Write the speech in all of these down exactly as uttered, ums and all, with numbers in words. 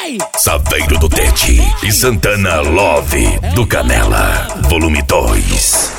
Saveiro do Tete e Santana Love do Canela, volume dois.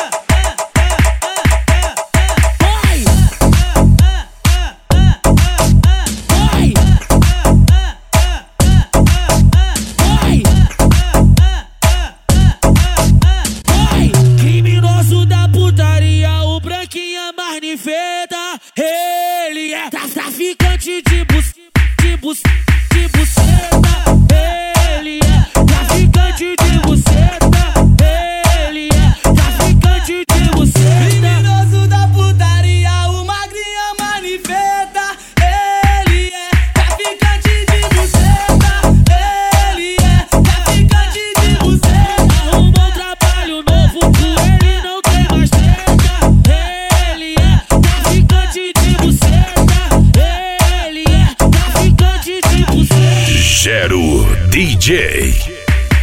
Criminoso da putaria, o branquinha mais nifeta. Ele é traficante de bus, de bus, de buceta. Ele é traficante de buceta. Ele é traficante de buceta. Criminoso da putaria, o magrinha manifesta. Ele é traficante de buceta. Ele é traficante de buceta. Arrumou um trabalho novo, por ele não tem mais treta. Ele é traficante de buceta. Ele é traficante de buceta. Gero D J.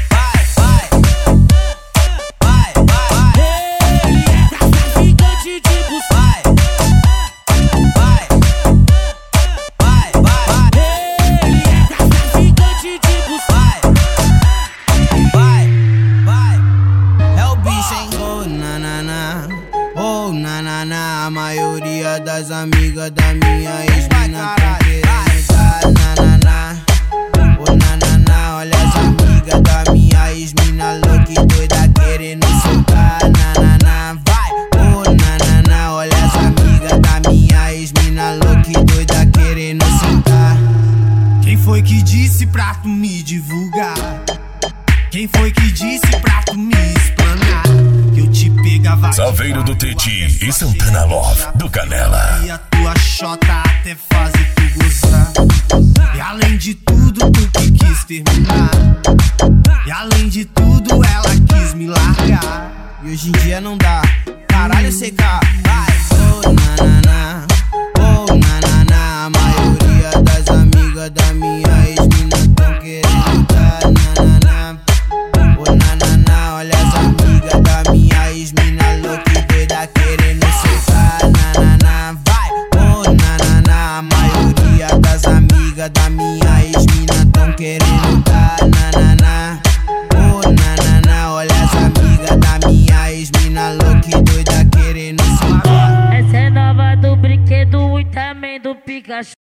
A maioria das amigas da minha ex-mina tão querendo dar nananá. Oh nananá, olha as amigas da minha ex-mina louca e doida querendo soltar nananá. Vai, oh nananá, olha as amigas da minha ex-mina louca e doida querendo soltar. Quem foi que disse pra tu me divulgar? Quem foi que disse pra tu me explanar? Que eu te pegava. Saveiro do Tete e Santana Love do Canela. E a tua xota até fazer tu gozar. E além de tudo, tu que quis terminar. E além de tudo, ela quis me largar. E hoje em dia não dá. Caralho, C K. Vai, oh nananá. Oh nananá. A maioria das amigas da minha ex-mina tão querendo dar nananá. Oh nananá, olha as amigas da minha ex-mina louca e doida querendo soltar nananá. Vai, oh nananá, a maioria das amigas da minha ex-mina tão querendo dar nananá.